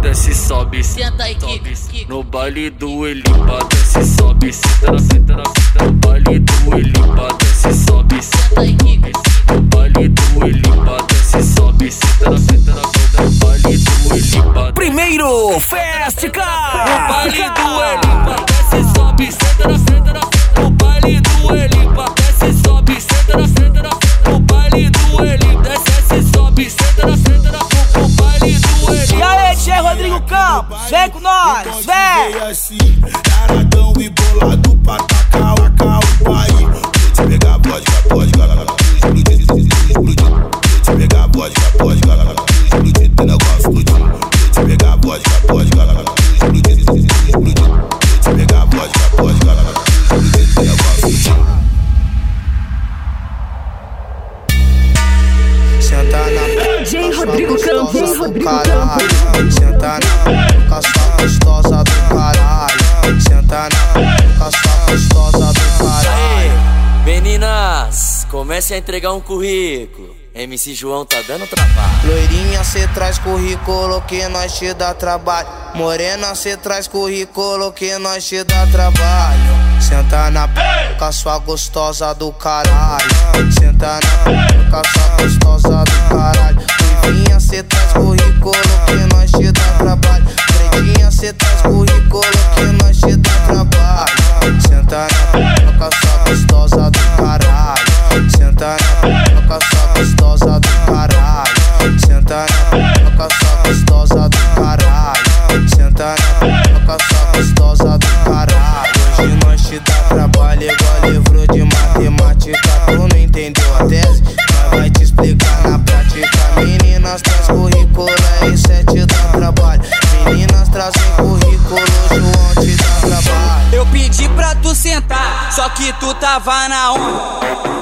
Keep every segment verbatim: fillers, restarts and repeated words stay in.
desce, sobe, senta aí, quica. No baile do Elipa, desce, sobe, senta na senta na senta. No baile do Elipa, desce, sobe, senta aí, quica. No baile do Elipa, desce, sobe, senta na senta na senta. No baile do Elipa. Primeiro Fast Car. No baile do Elipa, desce, sobe, senta na senta na senta. No baile do Elipa, desce, sobe, senta na senta na senta. No baile do Elipa, desce, sobe, senta na senta na senta. No baile do Elipa. E aí, D J Rodrigo Campos, vem com nós, vem! Assim, taradão e bolado pra tacar o carro pai. Vou te pegar, pode, pode, galera, explodir, explodir. Vou te pegar, pode, pode, galera, explodir, tem negócio explodir. Vou te pegar, pode, pode, galera, explodir, explodir. Vou te pegar, pode, pode, galera, explodir, tem negócio explodir. Senta na D J Rodrigo Campos, D J Rodrigo Campos. Senta na caça gostosa do caralho. Senta na caça gostosa do caralho. Meninas, comece a entregar um currículo. M C João tá dando trabalho. Loirinha, cê traz currículo que nós te dá trabalho. Morena, cê traz currículo que nós te dá trabalho. Senta na pica, sua gostosa do caralho. Senta na pica, sua gostosa do caralho. Ruivinha, cê traz currículo que nós te dá trabalho. Pretinha, cê traz currículo que nós te dá trabalho. Senta na pica, sua gostosa do caralho. Senta na pica, sua gostosa do caralho. Senta na pica, sua gostosa do caralho. Senta na pica, sua gostosa do caralho. Hoje nós te dá trabalho igual livro de matemática. Tu não entendeu a tese? Nós vai te explicar na prática. Meninas traz currículo, isso é te dá trabalho. Meninas trazem currículo, João te dá trabalho. Eu pedi pra tu sentar, só que tu tava na onda.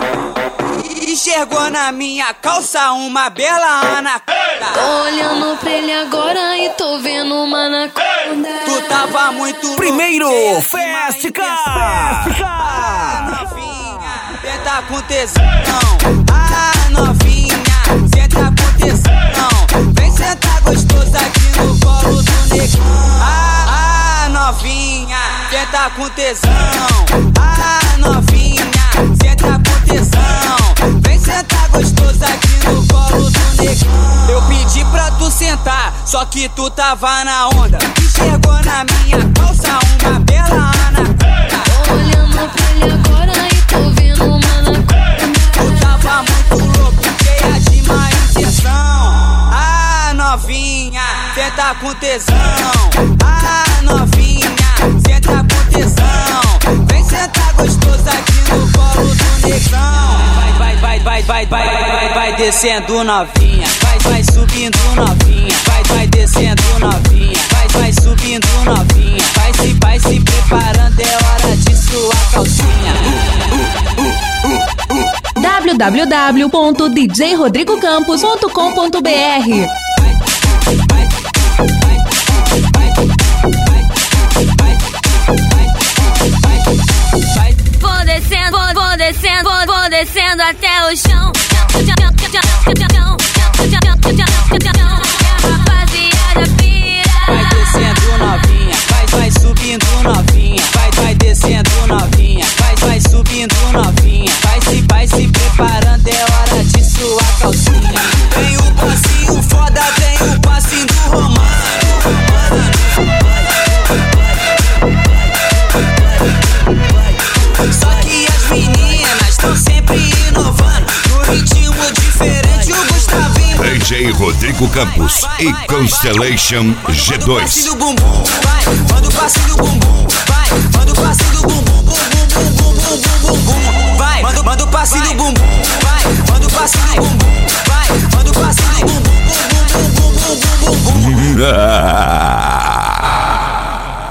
Enxergou na minha calça uma bela anaconda. Tô olhando pra ele agora e tô vendo uma anaconda. Tu tava muito Primeiro louco, Fast Car. Ah, novinha, senta com tesão. Ah, novinha, senta com tesão. Vem sentar gostoso aqui no colo do negão. Ah, ah, novinha, senta com tesão. Ah, novinha, senta com tesão. Vem sentar gostoso aqui no colo do negão. Eu pedi pra tu sentar, só que tu tava na onda. Enxergou na minha calça uma bela anaconda. Tô olhando pra ele agora e tô vendo uma anaconda. Tu tava muito louco, cheia de má intenção. Ah, novinha, senta com tesão. Ah, novinha, senta com tesão. Vem sentar gostoso aqui no colo do negão. Vai, vai, vai, vai, vai, vai, vai, vai descendo novinha. Vai, vai subindo novinha. Vai, vai descendo novinha. Vai, vai subindo novinha. Vai se, vai se preparando, é hora de suar calcinha. w w w ponto d j rodrigo campos ponto com ponto b r Vou descendo, vou, vou descendo, vou, vou descendo até o chão. Rapaziada pira. Vai descendo novinha, vai, vai subindo novinha. Vai, vai descendo novinha, vai, vai subindo novinha. Vai se, vai se preparando, é hora de suar calcinha. Tem o passinho foda, tem o passinho do romano. Só que as meninas estão sempre inovando. No ritmo diferente, o Gustavinho. D J Rodrigo Campos e Constellation G dois. Manda o passinho do bumbum, vai, manda o passinho do bumbum, vai, manda o passinho do bumbum, bum, bum, bum, bum, bum, bum, bum, vai, manda, manda o passinho do bumbum, vai, manda o passinho do bumbum, vai, manda o passinho do bumbum, bum, bum, bum, bum, bum, bum, bum, bum.